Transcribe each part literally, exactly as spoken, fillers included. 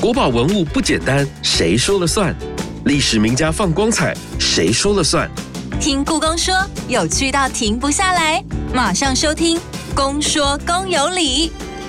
国宝文物不简单，谁说了算？历史名家放光彩，谁说了算？ 听故宫说，有趣到停不下来，马上收听《公说公有理》。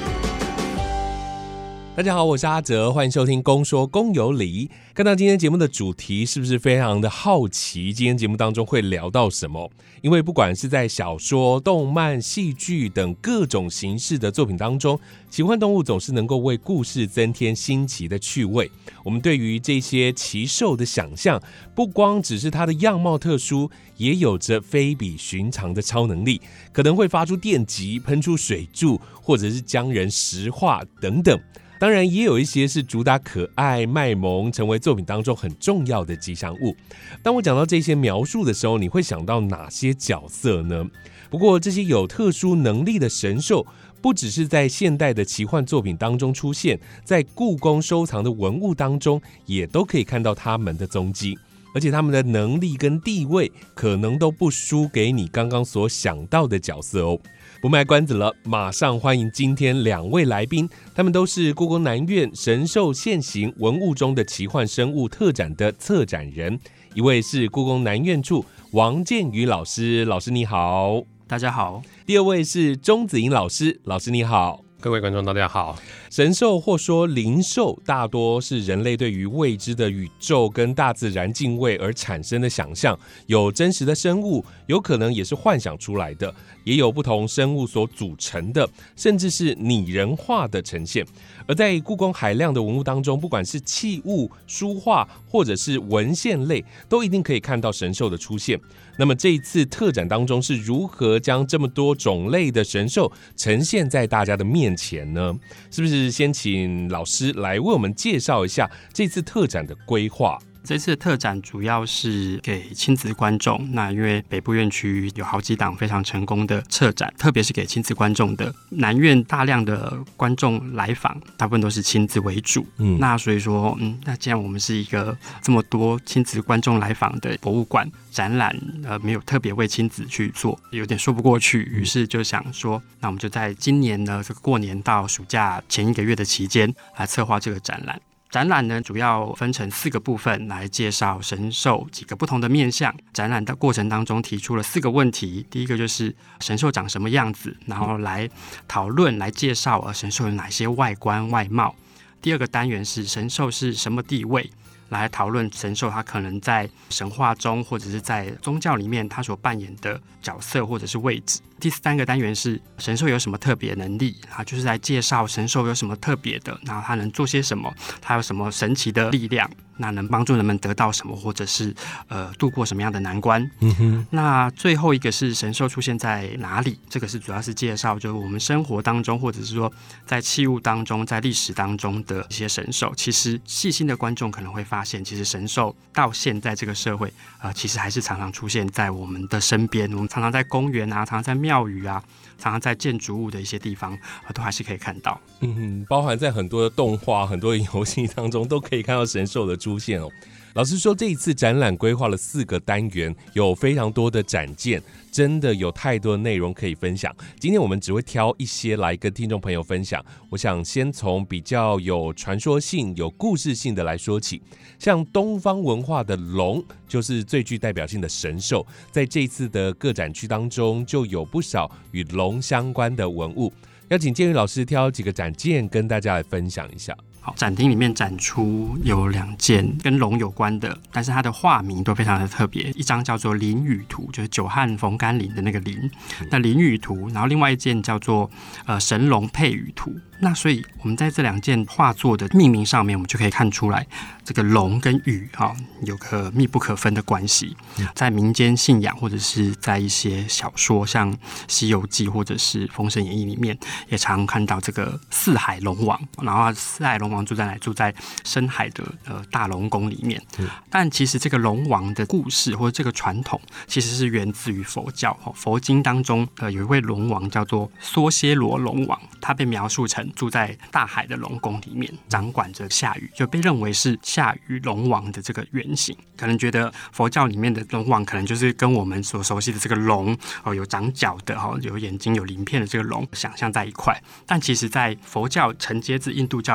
大家好，我是阿哲，欢迎收听《公说公有理》。看到今天节目的主题，是不是非常的好奇？今天节目当中会聊到什么？因为不管是在小说、动漫、戏剧等各种形式的作品当中，奇幻动物总是能够为故事增添新奇的趣味。我们对于这些奇兽的想象，不光只是它的样貌特殊，也有着非比寻常的超能力，可能会发出电击、喷出水柱，或者是将人石化等等。当然也有一些是主打可爱卖萌，成为作品当中很重要的吉祥物。当我讲到这些描述的时候，你会想到哪些角色呢？不过这些有特殊能力的神兽不只是在现代的奇幻作品当中出现，在故宫收藏的文物当中也都可以看到他们的踪迹，而且他们的能力跟地位可能都不输给你刚刚所想到的角色哦。不卖关子了，马上欢迎今天两位来宾，他们都是故宫南院神兽现形文物中的奇幻生物特展的策展人，一位是故宫南院处王建宇老师，老师你好。 大家好。 第二位是钟子莹老师，老师你好。 各位观众大家好。 神兽或说灵兽大多是人类对于未知的宇宙跟大自然敬畏而产生的想象，有真实的生物，有可能也是幻想出来的，也有不同生物所组成的，甚至是拟人化的呈现。而在故宫海量的文物当中，不管是器物、书画或者是文献类，都一定可以看到神兽的出现。那么这一次特展当中是如何将这么多种类的神兽呈现在大家的面前呢？是不是先请老师来为我们介绍一下这次特展的规划？ 这次的特展主要是给亲子观众，那因为北部院区有好几档非常成功的策展，特别是给亲子观众的。南院大量的观众来访，大部分都是亲子为主。嗯，那所以说，嗯，那既然我们是一个这么多亲子观众来访的博物馆展览，呃，没有特别为亲子去做，有点说不过去。于是就想说，那我们就在今年呢，这个过年到暑假前一个月的期间来策划这个展览。展览呢，主要分成四个部分来介绍神兽几个不同的面向。展览的过程当中提出了四个问题，第一个就是神兽长什么样子，然后来讨论、来介绍呃神兽有哪些外观外貌。第二个单元是神兽是什么地位，来讨论神兽它可能在神话中或者是在宗教里面它所扮演的角色或者是位置。第三个单元是神兽有什么特别能力，啊，就是来介绍神兽有什么特别的，然后它能做些什么，它有什么神奇的力量，那能帮助人们得到什么，或者是呃度过什么样的难关。嗯哼。那最后一个是神兽出现在哪里，这个是主要是介绍就是我们生活当中，或者是说在器物当中，在历史当中的一些神兽。其实细心的观众可能会发现，其实神兽到现在这个社会，呃，其实还是常常出现在我们的身边。我们常常在公园啊，常常在庙宇啊，常常在建筑物的一些地方，呃、都还是可以看到。 嗯，包含在很多的动画、很多的游戏当中，都可以看到神兽的出现哦。老实说，这一次展览规划了四个单元，有非常多的展件，真的有太多的内容可以分享。今天我们只会挑一些来跟听众朋友分享。我想先从比较有传说性、有故事性的来说起。像东方文化的龙，就是最具代表性的神兽，在这次的各展区当中，就有不少与龙相关的文物。要请建宇老师挑几个展件跟大家来分享一下。 好，展厅里面展出有两件跟龙有关的，但是它的画名都非常的特别。一张叫做林雨图，就是久旱逢甘霖的那个林，那林雨图，然后另外一件叫做呃神龙配雨图。那所以我们在这两件画作的命名上面，我们就可以看出来，这个龙跟雨哈有个密不可分的关系。在民间信仰或者是在一些小说，像《西游记》或者是《封神演义》里面，也常看到这个四海龙王，然后四海龙王住在哪？住在深海的呃大龙宫里面。但其实这个龙王的故事或者这个传统，其实是源自于佛教。佛经当中，呃有一位龙王叫做梭歇罗龙王，他被描述成住在大海的龙宫里面，掌管着夏禹，就被认为是夏禹龙王的这个原型。可能觉得佛教里面的龙王，可能就是跟我们所熟悉的这个龙，哦，有长角的，哦，有眼睛、有鳞片的这个龙，想象在一块。但其实，在佛教承接自印度教的传统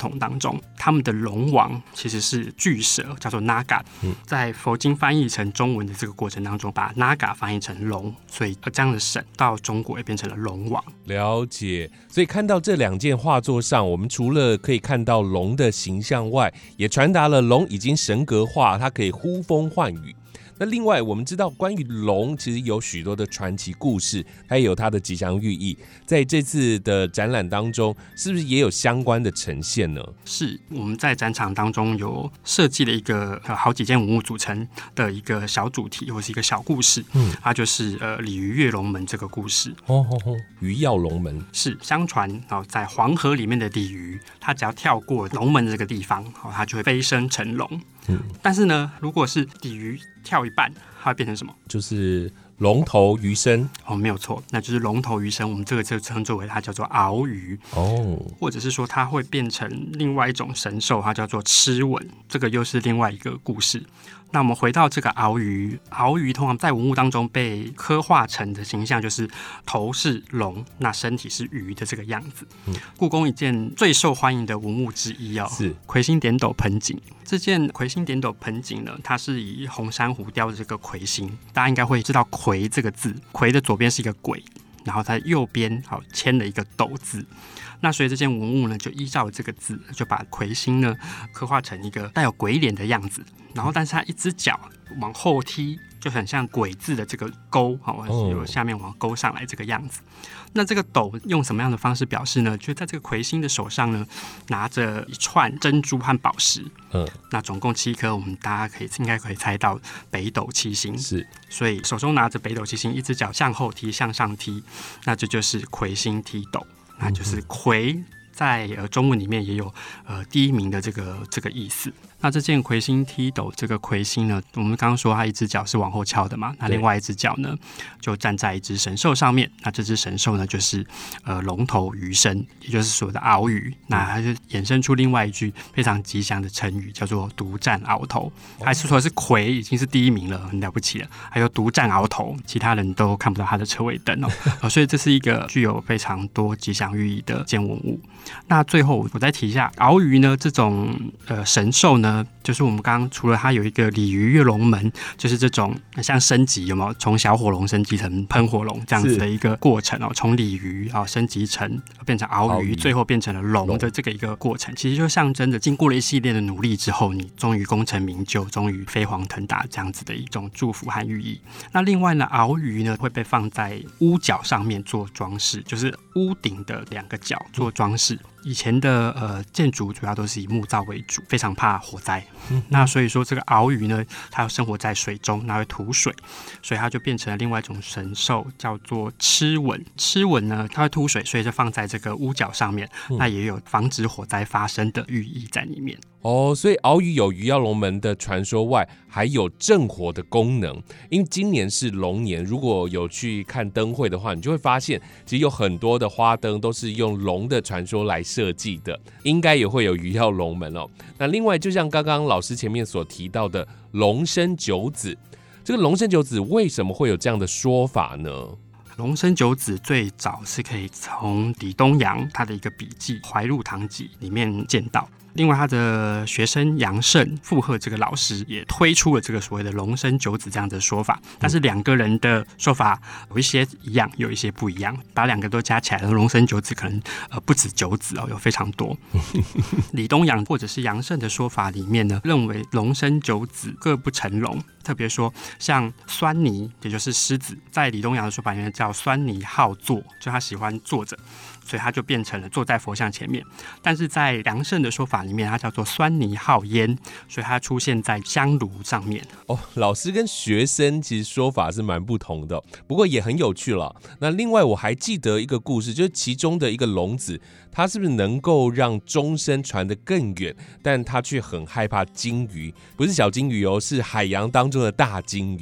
统当中，他们的龙王其实是巨蛇，叫做 Naga。在佛经翻译成中文的这个过程当中，把 Naga 翻译成龙，所以这样的神到中国也变成了龙王。 了解，所以看到这两件画作上，我们除了可以看到龙的形象外，也传达了龙已经神格化，它可以呼风唤雨。那另外我们知道关于龙其实有许多的传奇故事，它也有它的吉祥寓意，在这次的展览当中是不是也有相关的呈现呢？ 是，我们在展场当中有设计了一个、呃、好几件文物组成的一个小主题或是一个小故事，嗯，它就是呃鲤鱼跃龙门这个故事。 哦哦哦，鱼跃龙门是相传哦，在黄河里面的鲤鱼，它只要跳过龙门这个地方，哦，它就会飞升成龙。嗯，但是呢，如果是鲤鱼跳一半，它会变成什么？ 就是龙头鱼身。 哦，没有错，那就是龙头鱼身。我们这个就称作为它叫做鳌鱼哦，或者是说它会变成另外一种神兽，它叫做螭吻，这个又是另外一个故事。那我们回到这个鳌鱼，鳌鱼通常在文物当中被刻画成的形象就是头是龙，那身体是鱼的这个样子。嗯、故宫一件最受欢迎的文物之一哦，是魁星点斗盆景。这件魁星点斗盆景呢，它是以红珊瑚雕的这个魁星，大家应该会知道魁这个字，魁的左边是一个鬼，然后它右边好牵了一个斗字。那所以这件文物呢，就依照这个字，就把魁星呢刻画成一个带有鬼脸的样子，然后但是它一只脚往后踢，就很像鬼字的这个钩，有下面往勾上来这个样子。那这个斗用什么样的方式表示呢？就在这个魁星的手上呢，拿着一串珍珠和宝石，嗯，那总共七颗，我们大家可以应该可以猜到北斗七星是，所以手中拿着北斗七星，一只脚向后踢，向上踢，那这就是魁星踢斗，那就是魁。在呃中文里面也有呃第一名的这个这个意思。那这件魁星踢斗，这个魁星呢，我们刚刚说它一只脚是往后翘的嘛，那另外一只脚呢就站在一只神兽上面。那这只神兽呢就是呃龙头鱼身，也就是所谓的鳌鱼。那它就衍生出另外一句非常吉祥的成语，叫做独占鳌头。还是说是魁已经是第一名了，很了不起了。还有独占鳌头，其他人都看不到它的车尾灯哦。呃、所以这是一个具有非常多吉祥寓意的件文物。那最后我再提一下鳌鱼呢，这种呃神兽呢，就是我们刚刚除了它有一个鲤鱼跃龙门，就是这种像升级有没有从小火龙升级成喷火龙这样子的一个过程哦，从鲤鱼啊升级成变成鳌鱼，最后变成了龙的这个一个过程，其实就象征着经过了一系列的努力之后，你终于功成名就，终于飞黄腾达这样子的一种祝福和寓意。那另外呢，鳌鱼呢会被放在屋角上面做装饰，就是屋顶的两个角做装饰。以前的呃建筑主要都是以木造为主，非常怕火灾。嗯、那所以说这个鳌鱼呢，它要生活在水中，它会吐水，所以它就变成了另外一种神兽，叫做螭吻。螭吻呢，它会吐水，所以就放在这个屋角上面，嗯、那也有防止火灾发生的寓意在里面。 哦，所以鳌鱼有鱼跃龙门的传说外，还有镇火的功能。因为今年是龙年，如果有去看灯会的话，你就会发现，其实有很多的花灯都是用龙的传说来设计的，应该也会有鱼跃龙门哦。那另外，就像刚刚老师前面所提到的龙生九子，这个龙生九子为什么会有这样的说法呢？ 龙生九子最早是可以从李东阳他的一个笔记《怀入堂记》里面见到。另外，他的学生杨慎附和这个老师也推出了这个所谓的龙生九子这样的说法，但是两个人的说法有一些一样，有一些不一样，把两个都加起来，龙生九子可能呃不止九子哦，有非常多。李东阳或者是杨慎的说法里面呢，认为龙生九子各不成龙，特别说像酸泥，也就是狮子，在李东阳的说法里面叫酸泥好坐，就他喜欢坐着。所以他就变成了坐在佛像前面，但是在杨慎的说法里面，它叫做酸泥好烟，所以它出现在香炉上面。 哦，老师跟学生其实说法是蛮不同的，不过也很有趣了。那另外我还记得一个故事，就是其中的一个龙子，他是不是能够让钟声传得更远，但他却很害怕鲸鱼，不是小鲸鱼哦，是海洋当中的大鲸鱼。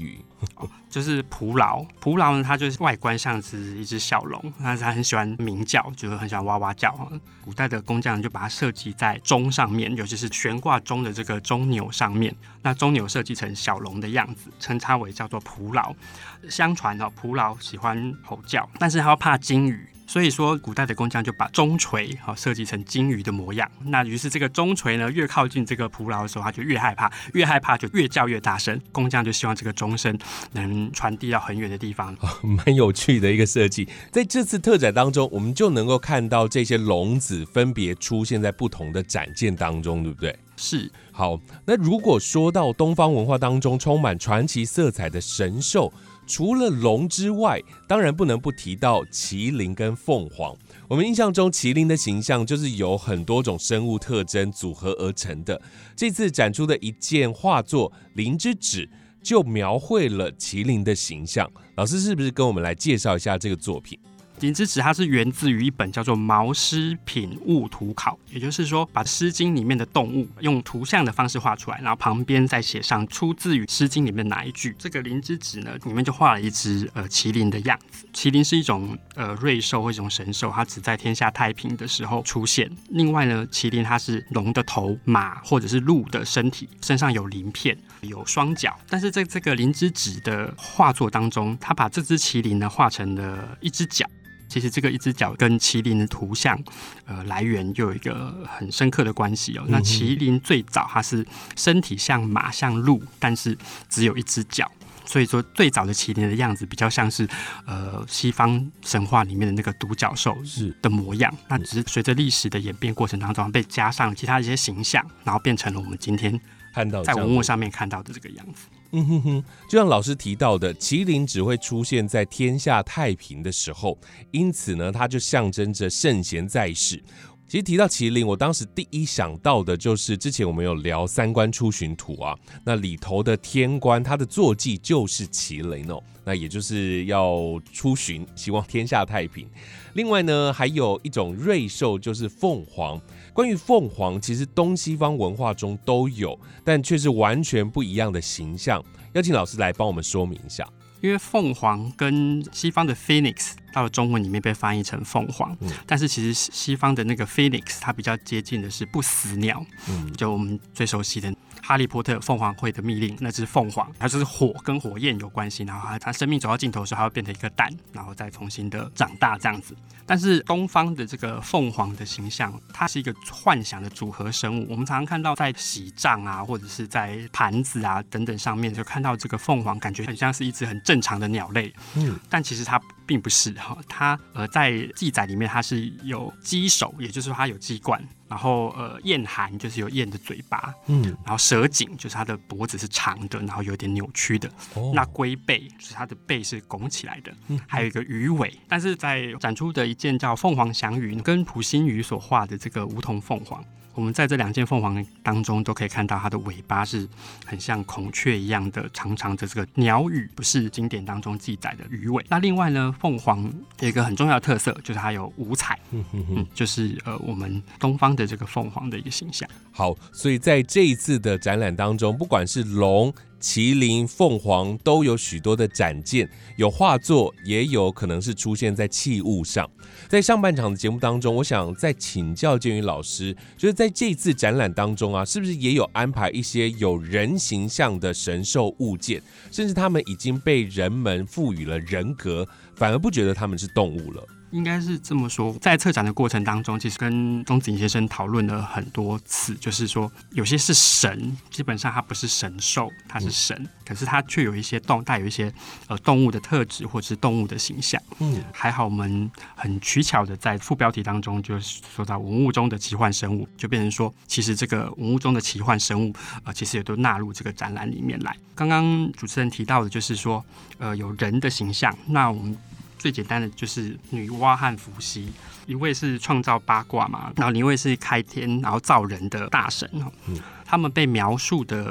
哦、就是蒲牢。蒲牢呢，它就是外观像是一只小龙，但是它很喜欢鸣叫，就是很喜欢哇哇叫。古代的工匠就把它设计在钟上面，尤其是悬挂钟的这个钟钮上面。那钟钮设计成小龙的样子，称它为叫做蒲牢。相传哦，蒲牢喜欢吼叫，但是它要怕鲸鱼。所以说，古代的工匠就把钟锤好设计成鲸鱼的模样。那于是这个钟锤呢，越靠近这个蒲牢的时候，他就越害怕，越害怕就越叫越大声。工匠就希望这个钟声能传递到很远的地方， 哦、蛮有趣的一个设计。在这次特展当中，我们就能够看到这些龙子分别出现在不同的展件当中，对不对？ 是。 好，那如果说到东方文化当中充满传奇色彩的神兽，除了龙之外，当然不能不提到麒麟跟凤凰。我们印象中麒麟的形象就是由很多种生物特征组合而成的。这次展出的一件画作《麟之指》就描绘了麒麟的形象。老师是不是跟我们来介绍一下这个作品？ 麟之指它是源自于一本叫做《毛诗品物图考》，也就是说把《诗经》里面的动物用图像的方式画出来，然后旁边再写上出自于《诗经》里面哪一句。这个麟之指呢，里面就画了一只呃麒麟的样子。麒麟是一种呃瑞兽或一种神兽，它只在天下太平的时候出现。另外呢，麒麟它是龙的头、马或者是鹿的身体，身上有鳞片，有双脚。但是在这个麟之指的画作当中，他把这只麒麟呢画成了一只脚。其实这个一只脚跟麒麟的图像，呃，来源就有一个很深刻的关系哦。那麒麟最早它是身体像马像鹿，但是只有一只脚，所以说最早的麒麟的样子比较像是呃西方神话里面的那个独角兽的模样。那只是随着历史的演变过程当中，被加上其他一些形象，然后变成了我们今天看到在文物上面看到的这个样子。 嗯哼哼，就像老师提到的，麒麟只会出现在天下太平的时候，因此呢，它就象征着圣贤在世。其实提到麒麟，我当时第一想到的就是之前我们有聊三官出巡图啊，那里头的天官他的坐骑就是麒麟哦，那也就是要出巡，希望天下太平。另外呢，还有一种瑞兽就是凤凰。关于凤凰，其实东西方文化中都有，但却是完全不一样的形象。邀请老师来帮我们说明一下。 因为凤凰跟西方的 Phoenix 到了中文里面被翻译成凤凰、嗯，但是其实西方的那个 Phoenix 它比较接近的是不死鸟，嗯、就我们最熟悉的哈利波特凤凰会的密令，那只凤凰，它就是火跟火焰有关系，然后它生命走到尽头的时候，它会变成一个蛋，然后再重新的长大这样子。但是东方的这个凤凰的形象，它是一个幻想的组合生物。我们常常看到在喜帐啊，或者是在盘子啊等等上面，就看到这个凤凰，感觉很像是一只很正常的鸟类，嗯，但其实它并不是哈，它呃在记载里面它是有鸡首，也就是说它有鸡冠。然后呃，燕颌就是有燕的嘴巴，嗯，然后蛇颈就是它的脖子是长的，然后有点扭曲的。哦、那龟背就是它的背是拱起来的，嗯、还有一个鱼尾。但是在展出的一件叫凤凰翔鱼，跟蒲新宇所画的这个梧桐凤凰。我们在这两件凤凰当中都可以看到它的尾巴是很像孔雀一样的长长的这个鸟羽，不是经典当中记载的鱼尾。那另外呢，凤凰有一个很重要的特色，就是它有五彩，嗯嗯，就是呃我们东方的这个凤凰的一个形象。 好，所以在这一次的展览当中，不管是龙、麒麟、凤凰，都有许多的展件，有画作，也有可能是出现在器物上。在上半场的节目当中，我想再请教建宇老师，就是在这次展览当中啊，是不是也有安排一些有人形象的神兽物件，甚至他们已经被人们赋予了人格，反而不觉得他们是动物了？ 应该是这么说，在策展的过程当中，其实跟钟子颖先生讨论了很多次，就是说有些是神，基本上它不是神兽，它是神，嗯、可是它却有一些动带有一些呃动物的特质或者是动物的形象。嗯，还好我们很取巧的在副标题当中就说到文物中的奇幻生物，就变成说其实这个文物中的奇幻生物呃其实也都纳入这个展览里面来。刚刚主持人提到的就是说呃有人的形象，那我们最简单的就是女娲和伏羲，一位是创造八卦嘛，然后另一位是开天然后造人的大神。嗯、他们被描述的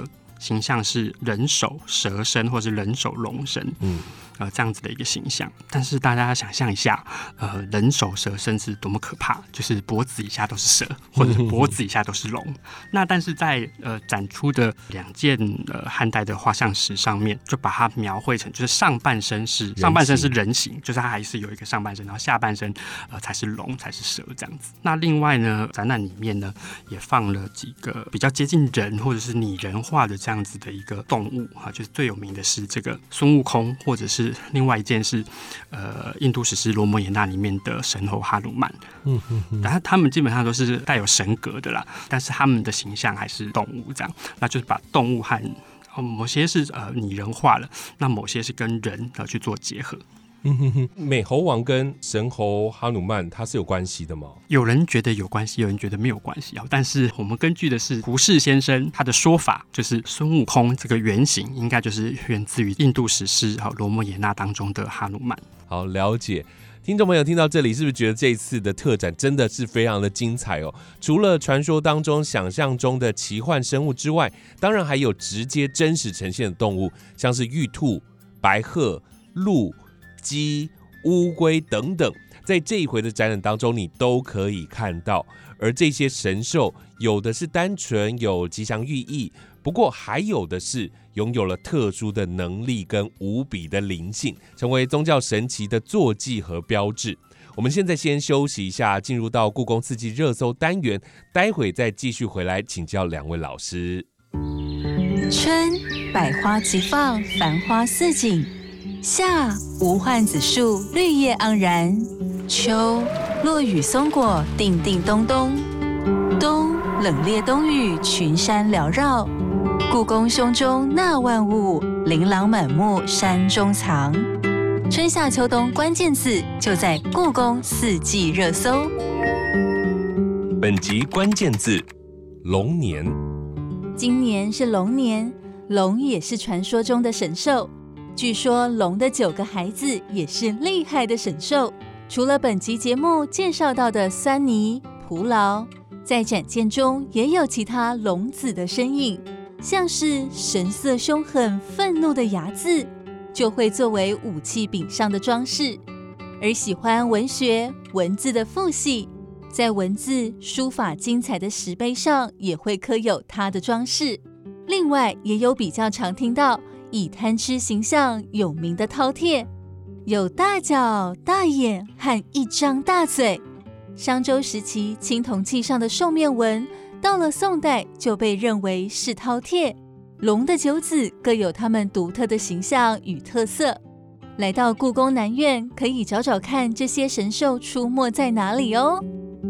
形象是人首蛇身或是人首龙身，嗯，呃，这样子的一个形象。但是大家想象一下，呃，人首蛇身是多么可怕，就是脖子以下都是蛇，或者脖子以下都是龙。那但是在呃展出的两件呃汉代的画像石上面，就把它描绘成就是上半身是上半身是人形，就是它还是有一个上半身，然后下半身呃才是龙才是蛇这样子。那另外呢，展览里面呢也放了几个比较接近人或者是拟人化的这样子的一个动物啊，就是最有名的是这个孙悟空，或者是另外一件是呃印度史诗《罗摩衍那》里面的神猴哈努曼。嗯嗯嗯，但他们基本上都是带有神格的啦，但是他们的形象还是动物这样，那就是把动物和某些是呃拟人化了，那某些是跟人呃去做结合。 嗯哼哼，美猴王跟神猴哈努曼它是有关系的吗？ 有人觉得有关系，有人觉得没有关系。但是我们根据的是胡适先生他的说法，就是孙悟空这个原型应该就是源自于印度史诗《罗摩衍那》当中的哈努曼。 好，了解。听众朋友听到这里，是不是觉得这一次的特展真的是非常的精彩哦？除了传说当中、想象中的奇幻生物之外，当然还有直接真实呈现的动物，像是玉兔、白鹤、鹿、鸡、乌龟等等，在这一回的展览当中你都可以看到。而这些神兽有的是单纯有吉祥寓意，不过还有的是拥有了特殊的能力跟无比的灵性，成为宗教神奇的坐骑和标志。我们现在先休息一下，进入到故宫四季热搜单元，待会再继续回来请教两位老师。 春，百花齐放，繁花似锦；夏，无患子树，绿叶盎然；秋，落雨松果，叮叮咚咚；冬，冷冽冬雨，群山缭绕。故宫胸中纳万物，琳琅满目山中藏。春夏秋冬关键字就在故宫四季热搜。 本集关键字：龙年。 今年是龙年，龙也是传说中的神兽。据说龙的九个孩子也是厉害的神兽。除了本集节目介绍到的狻猊、蒲牢，在展件中也有其他龙子的身影，像是神色凶狠、愤怒的睚眦，就会作为武器柄上的装饰。而喜欢文学文字的父系，在文字书法精彩的石碑上也会刻有它的装饰。另外也有比较常听到以贪吃形象有名的饕餮，有大脚、大眼和一张大嘴。商周时期青铜器上的兽面纹，到了宋代就被认为是饕餮。龙的九子各有他们独特的形象与特色。来到故宫南院，可以找找看这些神兽出没在哪里哦。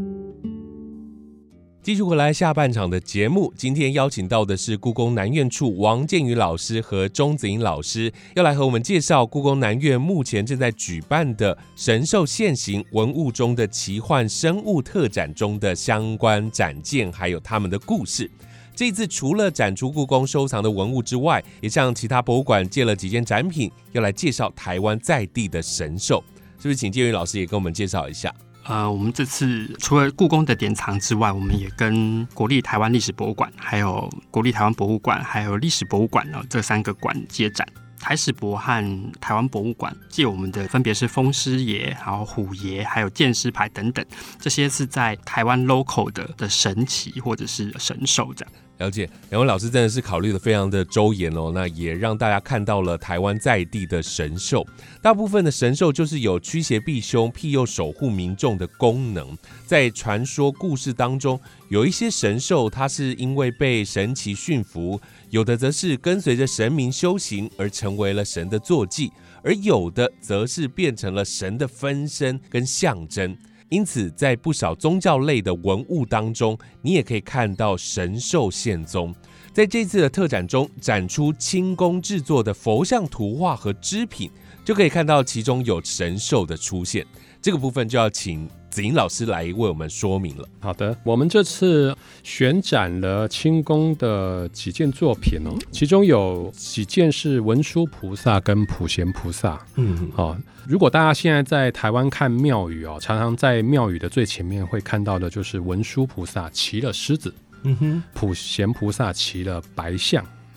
继续回来下半场的节目，今天邀请到的是故宫南院处王建宇老师和钟子英老师，要来和我们介绍故宫南院目前正在举办的神兽现形文物中的奇幻生物特展中的相关展件，还有他们的故事。这一次除了展出故宫收藏的文物之外，也向其他博物馆借了几件展品，要来介绍台湾在地的神兽。是不是请建宇老师也跟我们介绍一下？ 呃，我们这次除了故宫的典藏之外，我们也跟国立台湾历史博物馆、还有国立台湾博物馆、还有历史博物馆呢这三个馆借展。台史博和台湾博物馆借我们的分别是风狮爷、还有虎爷、还有剑狮牌等等，这些是在台湾 local 的的神奇或者是神兽这样。 了解，两位老师真的是考虑的非常的周延哦，那也让大家看到了台湾在地的神兽。大部分的神兽就是有驱邪避凶、庇佑守护民众的功能。在传说故事当中，有一些神兽它是因为被神祇驯服，有的则是跟随着神明修行而成为了神的坐骑，而有的则是变成了神的分身跟象征。因此在不少宗教类的文物当中，你也可以看到神兽现踪。在这次的特展中，展出清宫制作的佛像图画和织品，就可以看到其中有神兽的出现。这个部分就要请子英老师来为我们说明了。 好的，我们这次选展了清宫的几件作品哦，其中有几件是文殊菩萨跟普贤菩萨。嗯，哦，如果大家现在在台湾看庙宇哦，常常在庙宇的最前面会看到的就是文殊菩萨骑了狮子，嗯哼，普贤菩萨骑了白象。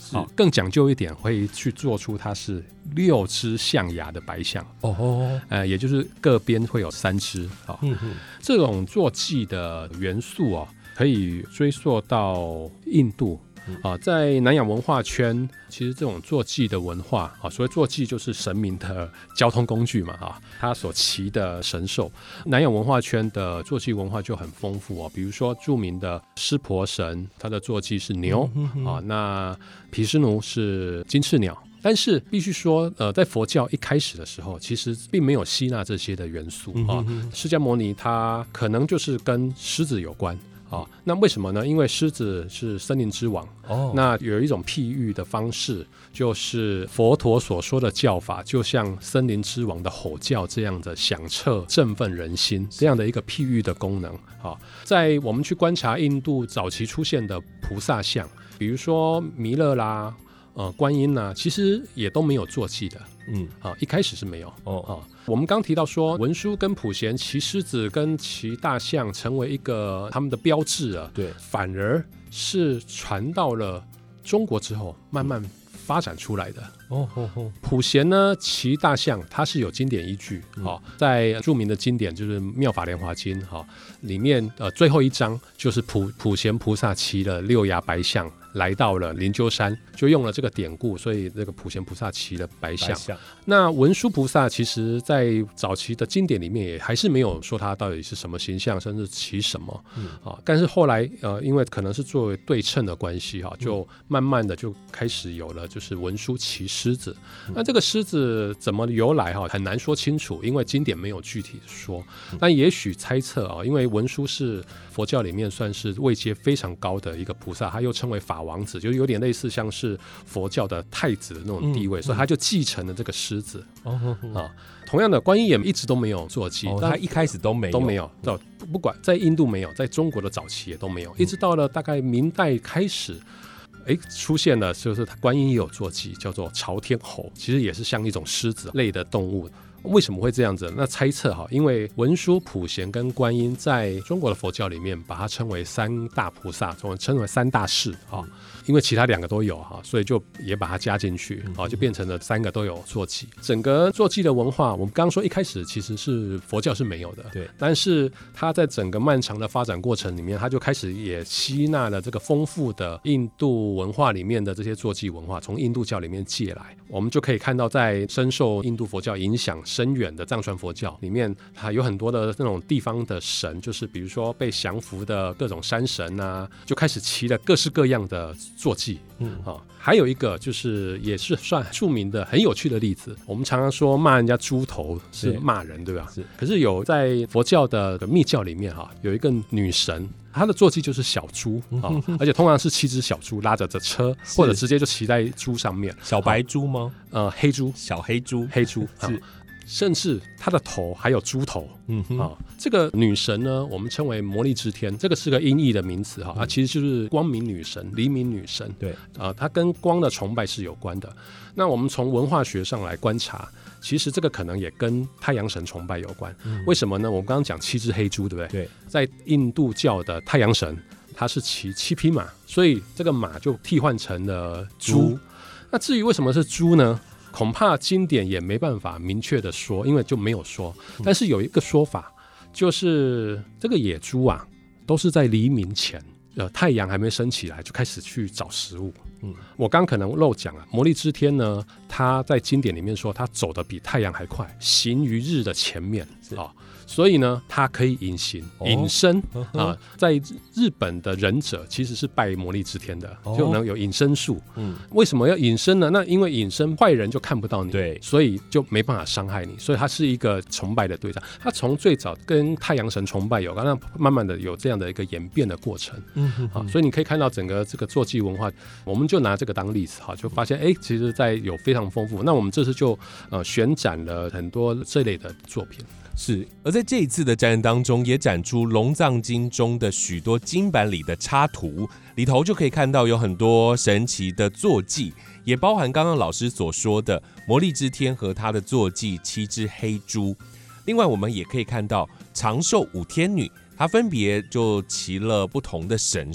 哦，更讲究一点，会去做出它是六只象牙的白象哦，呃，也就是各边会有三只啊。嗯嗯，这种坐骑的元素哦，可以追溯到印度。啊，在南亚文化圈，其实这种坐骑的文化啊，所谓坐骑就是神明的交通工具嘛，啊，他所骑的神兽。南亚文化圈的坐骑文化就很丰富哦，比如说著名的湿婆神，他的坐骑是牛、嗯、哼哼啊，那毗湿奴是金翅鸟。但是必须说，呃，在佛教一开始的时候，其实并没有吸纳这些的元素啊。释迦牟尼他可能就是跟狮子有关。啊，那为什么呢？因为狮子是森林之王哦。那有一种譬喻的方式，就是佛陀所说的教法，就像森林之王的吼叫这样的响彻、振奋人心这样的一个譬喻的功能。啊，在我们去观察印度早期出现的菩萨像，比如说弥勒啦。呃，观音呢、啊，其实也都没有坐骑的，嗯，啊，一开始是没有哦啊。我们刚提到说，文殊跟普贤骑狮子跟骑大象成为一个他们的标志啊，对，反而是传到了中国之后，慢慢发展出来的。哦哦哦，普贤呢骑大象，它是有经典依据，嗯哦、在著名的经典就是《妙法莲华经》哈、哦，里面呃最后一章就是普普贤菩萨骑了六牙白象。来到了灵鹫山，就用了这个典故，所以这个普贤菩萨骑了白象。白象那文殊菩萨其实在早期的经典里面也还是没有说他到底是什么形象，甚至骑什么、嗯啊、但是后来呃，因为可能是作为对称的关系、啊、就慢慢的就开始有了就是文殊骑狮子、嗯、那这个狮子怎么由来、啊、很难说清楚，因为经典没有具体说、嗯、但也许猜测、啊、因为文殊是佛教里面算是位阶非常高的一个菩萨，他又称为法王子，就有点类似像是佛教的太子的那种地位、嗯、所以他就继承了这个狮子、哦嗯啊、同样的观音也一直都没有坐骑、哦、 他一开始都没有都没有、嗯、不管在印度没有，在中国的早期也都没有、嗯、一直到了大概明代开始哎，出现了就是观音也有坐骑，叫做朝天猴，其实也是像一种狮子类的动物。为什么会这样子？那猜测哈，因为文殊、普贤跟观音在中国的佛教里面，把它称为三大菩萨，称为三大士啊。因为其他两个都有哈，所以就也把它加进去啊，就变成了三个都有坐骑。整个坐骑的文化，我们刚刚说一开始其实是佛教是没有的，对。但是它在整个漫长的发展过程里面，它就开始也吸纳了这个丰富的印度文化里面的这些坐骑文化，从印度教里面借来。我们就可以看到，在深受印度佛教影响深远的藏传佛教里面，它有很多的那种地方的神，就是比如说被降服的各种山神啊，就开始骑了各式各样的坐骑。嗯啊，还有一个就是也是算著名的很有趣的例子，我们常常说骂人家猪头是骂人，对吧？是。可是有在佛教的密教里面哈，有一个女神，她的坐骑就是小猪啊，而且通常是七只小猪拉着着车，或者直接就骑在猪上面。 小白猪吗？ 呃，黑猪， 小黑猪， 黑猪是。甚至它的头还有猪头，嗯哼啊，这个女神呢，我们称为魔力之天，这个是个音译的名词哈、嗯、啊，其实就是光明女神、黎明女神，对啊，它跟光的崇拜是有关的。那我们从文化学上来观察，其实这个可能也跟太阳神崇拜有关。嗯、为什么呢？我们刚刚讲七只黑猪，对不对？对，在印度教的太阳神，他是骑七匹马，所以这个马就替换成了猪。嗯、那至于为什么是猪呢？恐怕经典也没办法明确的说，因为就没有说。但是有一个说法，就是这个野猪啊，都是在黎明前，呃，太阳还没升起来就开始去找食物。嗯，我刚可能漏讲了，魔力之天呢，他在经典里面说，他走得比太阳还快，行于日的前面啊。所以呢，它可以隐形、隐身、哦、啊，在日本的忍者其实是拜魔力之天的，哦、就能有隐身术。嗯，为什么要隐身呢？那因为隐身，坏人就看不到你，对，所以就没办法伤害你。所以它是一个崇拜的对象。它从最早跟太阳神崇拜有关，那慢慢的有这样的一个演变的过程。嗯哼哼啊，所以你可以看到整个这个坐骑文化，我们就拿这个当例子哈，就发现哎，其实在有非常丰富。那我们这次就呃选展了很多这类的作品。 是，而在这一次的展览当中，也展出龙藏经中的许多经版里的插图，里头就可以看到有很多神奇的坐骑，也包含刚刚老师所说的魔力之天和他的坐骑七只黑猪。另外，我们也可以看到长寿五天女，她分别就骑了不同的神兽。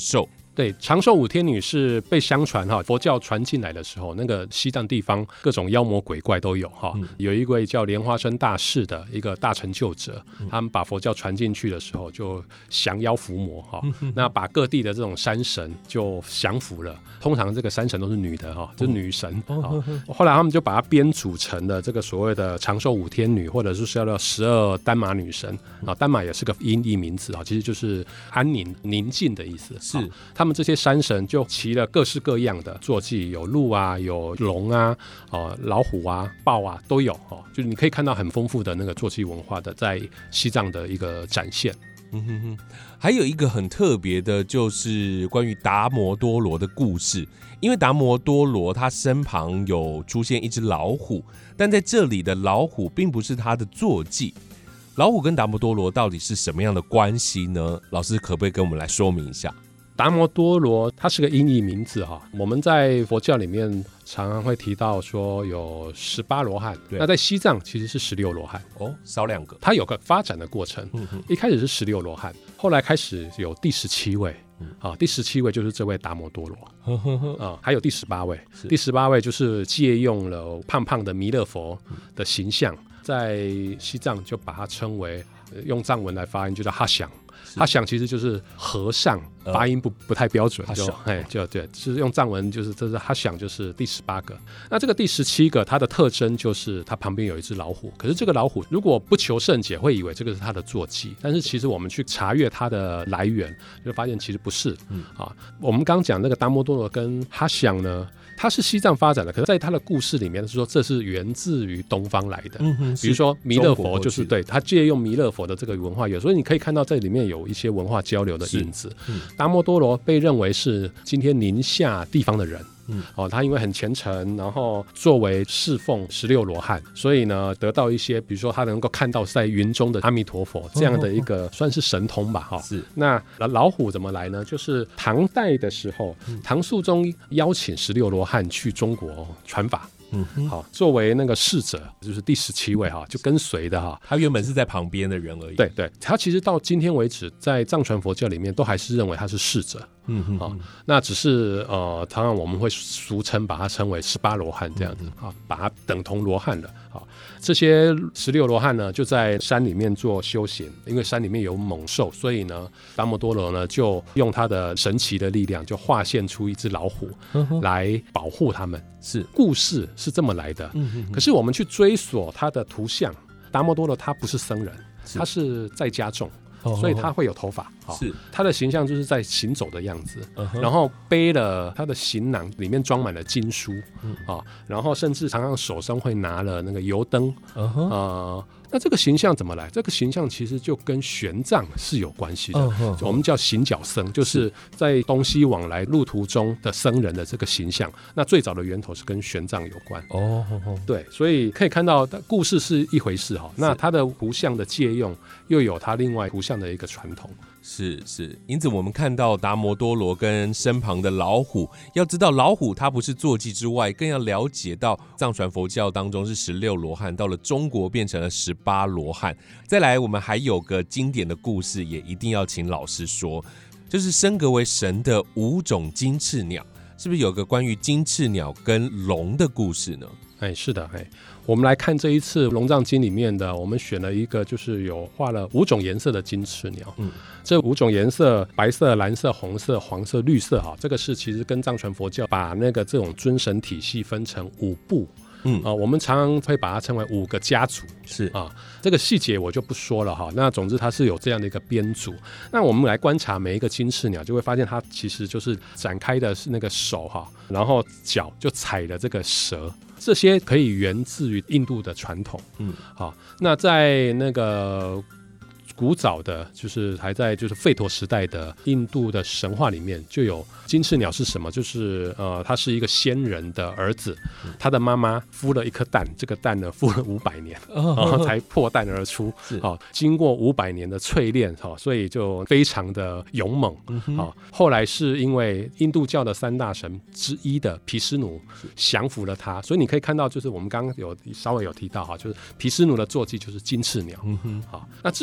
对，长寿五天女是被相传哈，佛教传进来的时候，那个西藏地方各种妖魔鬼怪都有哈。嗯、有一位叫莲花生大士的一个大成就者，嗯、他们把佛教传进去的时候，就降妖伏魔哈。嗯、那把各地的这种山神就降服了。通常这个山神都是女的哈，就是女神。哦、后来他们就把它编组成了这个所谓的长寿五天女，或者是叫做十二丹马女神啊。丹马也是个音译名词啊，其实就是安宁、宁静的意思。是他们。这些山神就骑了各式各样的坐骑，有鹿啊，有龙啊，哦、老虎啊，豹啊都有哦，就是你可以看到很丰富的那个坐骑文化的在西藏的一个展现。 嗯哼哼，还有一个很特别的，就是关于达摩多罗的故事。因为达摩多罗他身旁有出现一只老虎，但在这里的老虎并不是他的坐骑。老虎跟达摩多罗到底是什么样的关系呢？老师可不可以跟我们来说明一下？ 达摩多罗它是个音译名字哈，我们在佛教里面常常会提到说有十八罗汉，那在西藏其实是十六罗汉哦，少两个。 它有个发展的过程，嗯、一开始是十六罗汉，后来开始有第十七位，嗯啊、第十七位就是这位达摩多罗啊，还有第十八位，第十八位就是借用了胖胖的弥勒佛的形象，在西藏就把它称为用藏文来发音就叫哈想。哈想其实就是和尚，发音不不太标准，就哎就对，就是用藏文就是这是哈想就是第十八个。那这个第十七个，它的特征就是它旁边有一只老虎。可是这个老虎如果不求甚解，会以为这个是它的坐骑，但是其实我们去查阅它的来源，就发现其实不是。嗯啊，我们刚讲那个达摩多罗跟哈想呢，它是西藏发展的，可是在它的故事里面是说这是源自于东方来的。嗯、比如说弥勒佛就是对他借用弥勒佛的这个文化，有时候你可以看到这里面有一些文化交流的影子。嗯、达摩多罗被认为是今天宁夏地方的人。嗯哦、他因为很虔诚，然后作为侍奉十六罗汉，所以呢得到一些，比如说他能够看到在云中的阿弥陀佛这样的一个算是神通吧。哦、是那老虎怎么来呢？就是唐代的时候，嗯、唐肃宗邀请十六罗汉去中国传法。嗯，好，作为那个侍者，就是第十七位哈，就跟随的哈。 他原本是在旁边的人而已。 对对，他其实到今天为止，在藏传佛教里面都还是认为他是侍者。嗯哼，好，那只是呃，常常我们会俗称把它称为十八罗汉这样子啊，把它等同罗汉了。好，这些十六罗汉呢，就在山里面做修行，因为山里面有猛兽，所以呢，达摩多罗呢就用他的神奇的力量，就化现出一只老虎来保护他们。是故事是这么来的。嗯、可是我们去追索他的图像，达摩多罗他不是僧人，他是在家众。所以他会有头发，是他的形象就是在行走的样子， uh-huh. 然后背了他的行囊，里面装满了经书，嗯啊，然后甚至常常手上会拿了那个油灯，uh-huh. 呃那这个形象怎么来？这个形象其实就跟玄奘是有关系的。Uh-huh. 我们叫行脚僧，就是在东西往来路途中的僧人的这个形象。那最早的源头是跟玄奘有关。哦、oh, ，对，所以可以看到故事是一回事哈。那它的图像的借用又有它另外图像的一个传统。 是是，因此我们看到达摩多罗跟身旁的老虎，要知道老虎它不是坐骑之外，更要了解到藏传佛教当中是十六罗汉，到了中国变成了十八罗汉。再来，我们还有个经典的故事，也一定要请老师说，就是升格为神的五种金翅鸟，是不是有个关于金翅鸟跟龙的故事呢？ 哎，是的，哎，我们来看这一次《龙藏经》里面的，我们选了一个，就是有画了五种颜色的金翅鸟。嗯，这五种颜色，白色、蓝色、红色、黄色、绿色，哈，这个是其实跟藏传佛教把那个这种尊神体系分成五部。嗯啊、呃，我们常常会把它称为五个家族，是啊，这个细节我就不说了哈。那总之它是有这样的一个编组。那我们来观察每一个金翅鸟，就会发现它其实就是展开的是那个手哈，然后脚就踩了这个蛇。这些可以源自于印度的传统。嗯，好，那在那个古早的，就是还在就是吠陀时代的印度的神话里面，就有金翅鸟是什么？就是呃，他是一个仙人的儿子，他的妈妈孵了一颗蛋，这个蛋呢孵了五百年，然后才破蛋而出。好、哦，经过五百年的淬炼，好、哦，所以就非常的勇猛。好、哦，后来是因为印度教的三大神之一的毗湿奴降服了他，所以你可以看到，就是我们刚刚有稍微有提到哈，就是毗湿奴的坐骑就是金翅鸟。嗯哼，好，那至于他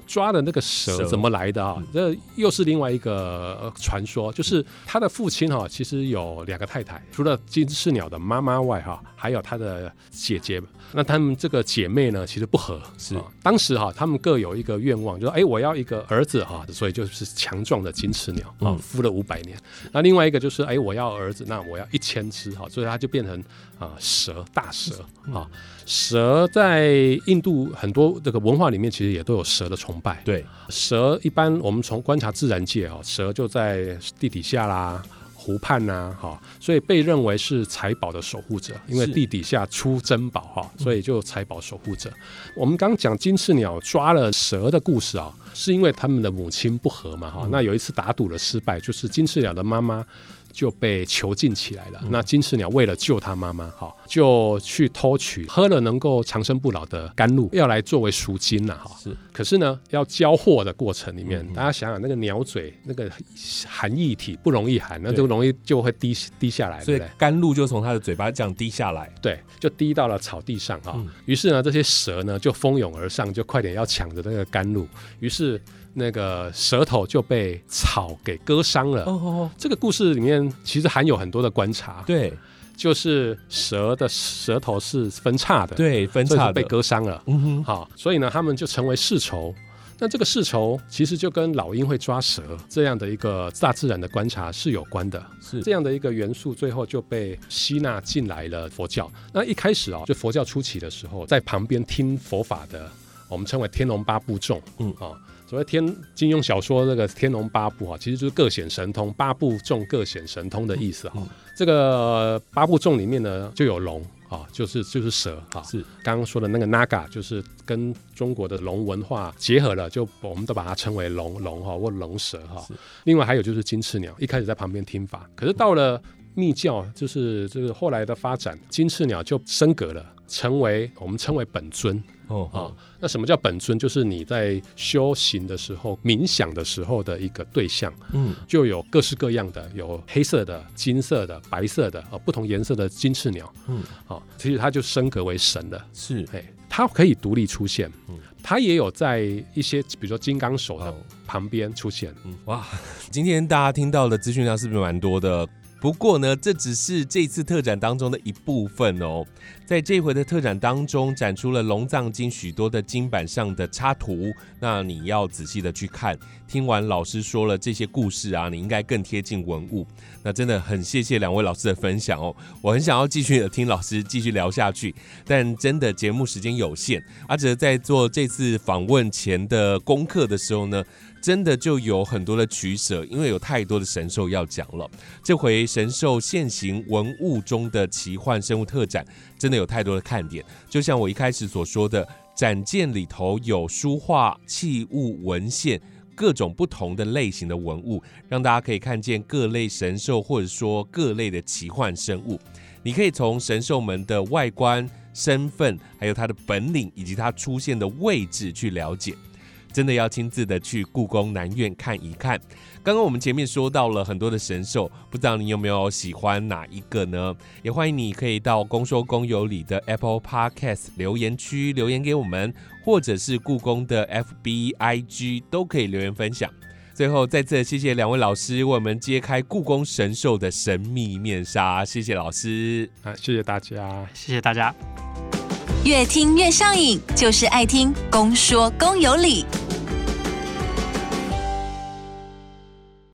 抓的那个蛇怎么来的啊？这、嗯、又是另外一个传说，就是他的父亲哈，其实有两个太太，除了金翅鸟的妈妈外哈，还有他的姐姐。那他们这个姐妹呢，其实不合，是、啊、当时哈，他们各有一个愿望，就说哎，我要一个儿子哈，所以就是强壮的金翅鸟啊，孵了五百年。那另外一个就是哎，我要儿子，那我要一千只哈，所以他就变成啊蛇大蛇啊。蛇在印度很多这个文化里面，其实也都有蛇的崇拜。对，蛇一般我们从观察自然界啊，蛇就在地底下啦。湖畔啊，所以被认为是财宝的守护者，因为地底下出珍宝，所以就财宝守护者。我们刚刚讲金翅鸟抓了蛇的故事啊，是因为他们的母亲不和嘛，嗯、那有一次打赌了失败，就是金翅鸟的妈妈就被囚禁起来了。嗯、那金翅鸟为了救他妈妈，就去偷取喝了能够长生不老的甘露，要来作为赎金啦。是，可是呢，要交货的过程里面，嗯、大家想想那个鸟嘴那个含液体不容易含，那就容易就会滴滴下来， 所以甘露就从他的嘴巴这样滴下来， 对，就滴到了草地上哈。嗯、于是呢，这些蛇呢就蜂拥而上，就快点要抢着那个甘露，于是。那个舌头就被草给割伤了。哦哦，这个故事里面其实含有很多的观察。对，就是蛇的舌头是分叉的，对，分叉的被割伤了。嗯哼，好，所以呢，他们就成为世仇。那这个世仇其实就跟老鹰会抓蛇这样的一个大自然的观察是有关的，是这样的一个元素，最后就被吸纳进来了佛教。那一开始啊，就佛教初期的时候，在旁边听佛法的，我们称为天龙八部众。嗯啊。所谓天金庸小说这个天龙八部哈，其实就是各显神通，八部众各显神通的意思哈。嗯、这个八部众里面呢，就有龙啊，就是就是蛇啊。是刚刚说的那个 Naga， 就是跟中国的龙文化结合了，就我们都把它称为龙龙哈或龙蛇哈。另外还有就是金翅鸟，一开始在旁边听法，可是到了密教，就是这个后来的发展，金翅鸟就升格了，成为我们称为本尊。哦啊，那什么叫本尊？就是你在修行的时候、冥想的时候的一个对象，嗯，就有各式各样的，有黑色的、金色的、白色的，呃，不同颜色的金翅鸟，嗯，啊，其实它就升格为神了，是，哎，它可以独立出现，嗯，它也有在一些比如说金刚手的旁边出现，嗯， 哇，今天大家听到的资讯量是不是蛮多的？不过呢，这只是这次特展当中的一部分哦。在这回的特展当中，展出了龙藏经许多的经版上的插图，那你要仔细的去看。听完老师说了这些故事啊，你应该更贴近文物。那真的很谢谢两位老师的分享哦，我很想要继续的听老师继续聊下去，但真的节目时间有限。阿哲在做这次访问前的功课的时候呢，真的就有很多的取舍，因为有太多的神兽要讲了。这回神兽现行文物中的奇幻生物特展，真的有太多的看点。就像我一开始所说的，展件里头有书画、器物、文献，各种不同的类型的文物，让大家可以看见各类神兽，或者说各类的奇幻生物。你可以从神兽们的外观、身份，还有它的本领，以及它出现的位置去了解。真的要亲自的去故宫南院看一看。刚刚我们前面说到了很多的神兽，不知道你有没有喜欢哪一个呢？也欢迎你可以到公说公有理的 Apple Podcast 留言区留言给我们，或者是故宫的 F B、I G 都可以留言分享。最后再次谢谢两位老师为我们揭开故宫神兽的神秘面纱，谢谢老师， 啊，谢谢大家， 谢谢大家。 越听越上瘾，就是爱听公说公有理。